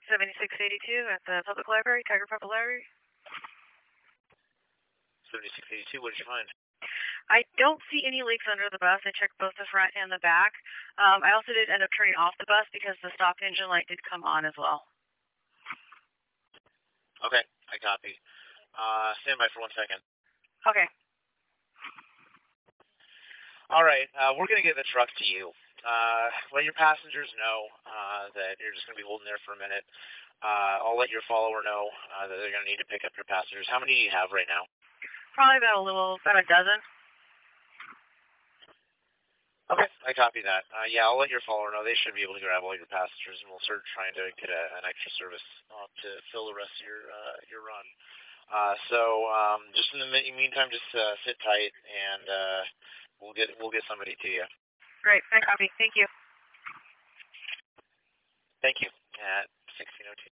7682 at the public library, Tiger Public Library. 7682, what did you find? I don't see any leaks under the bus. I checked both the front and the back. I also did end up turning off the bus because the stop engine light did come on as well. Okay, I copy. Stand by for 1 second. Okay. All right, we're going to get the truck to you. Let your passengers know that you're just going to be holding there for a minute. I'll let your follower know that they're going to need to pick up your passengers. How many do you have right now? Probably about a dozen. Okay, I copy that. Yeah, I'll let your follower know. They should be able to grab all your passengers, and we'll start trying to get an extra service to fill the rest of your run. Just in the meantime, just sit tight, and we'll get somebody to you. Great, I copy. Thank you. Thank you. At 1602.